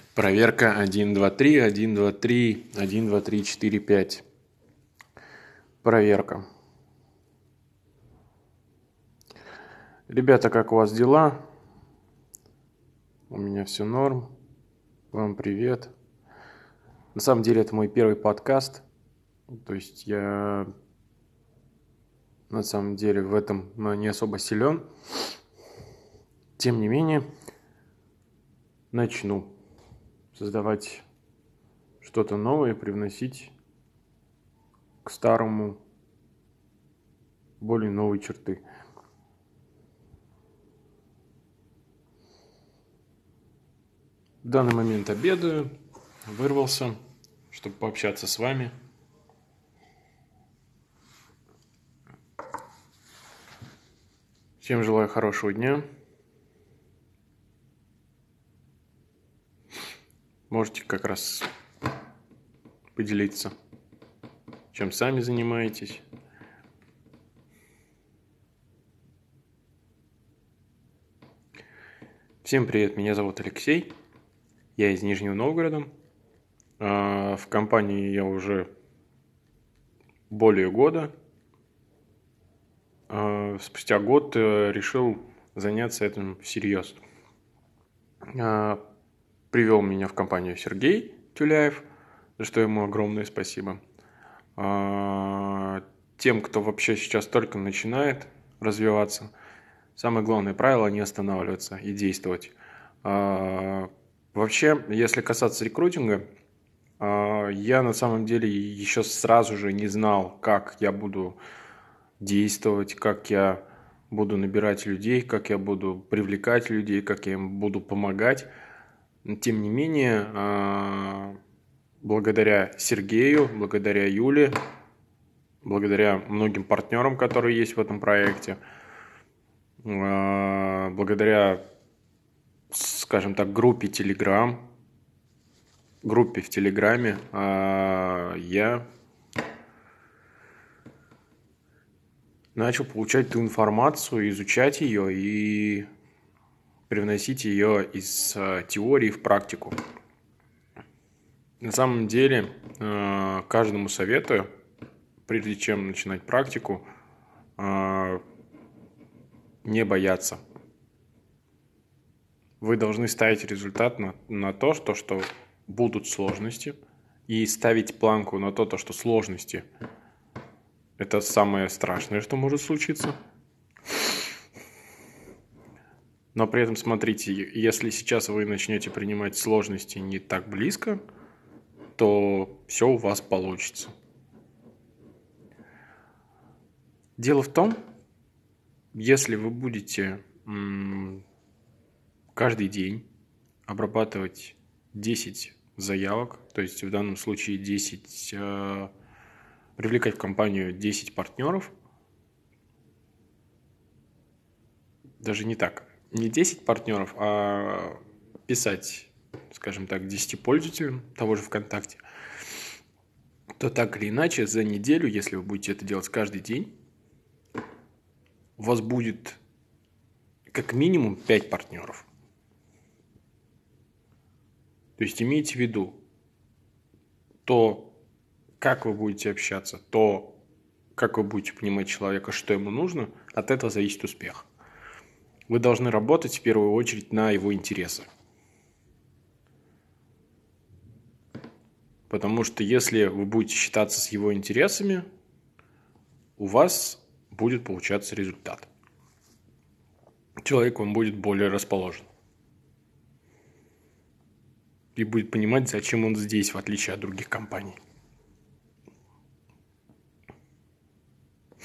Проверка 1, 2, 3, 1, 2, 3, 1, 2, 3, 4, 5. Проверка. Ребята, как у вас дела? У меня все норм. Вам привет. На самом деле это мой первый подкаст. То есть я на самом деле в этом не особо силен. Тем не менее, начну создавать что-то новое, привносить к старому более новые черты. В данный момент обедаю, вырвался, чтобы пообщаться с вами. Всем желаю хорошего дня. Можете как раз поделиться, чем сами занимаетесь. Всем привет, меня зовут Алексей. Я из Нижнего Новгорода. В компании я уже более года. Спустя год решил заняться этим всерьез. Привел меня в компанию Сергей Тюляев, за что ему огромное спасибо. Тем, кто вообще сейчас только начинает развиваться, самое главное правило – не останавливаться и действовать. Вообще, если касаться рекрутинга, я на самом деле еще сразу же не знал, как я буду действовать, как я буду набирать людей, как я буду привлекать людей, как я им буду помогать. Тем не менее, благодаря Сергею, благодаря Юле, благодаря многим партнерам, которые есть в этом проекте, благодаря, скажем так, группе в Телеграме, я начал получать ту информацию, изучать ее и привносить ее из теории в практику. На самом деле, каждому советую, прежде чем начинать практику, не бояться. Вы должны ставить результат на то, что будут сложности, и ставить планку на то, что сложности – это самое страшное, что может случиться. Но при этом, смотрите, если сейчас вы начнете принимать сложности не так близко, то все у вас получится. Дело в том, если вы будете каждый день обрабатывать 10 заявок, то есть в данном случае привлекать в компанию 10 партнеров, даже не так, не 10 партнеров, а писать, скажем так, 10 пользователям того же ВКонтакте, то так или иначе за неделю, если вы будете это делать каждый день, у вас будет как минимум 5 партнеров. То есть имейте в виду, то, как вы будете общаться, то, как вы будете понимать человека, что ему нужно, от этого зависит успех. Вы должны работать в первую очередь на его интересы. Потому что если вы будете считаться с его интересами, у вас будет получаться результат. Человек вам будет более расположен. И будет понимать, зачем он здесь, в отличие от других компаний.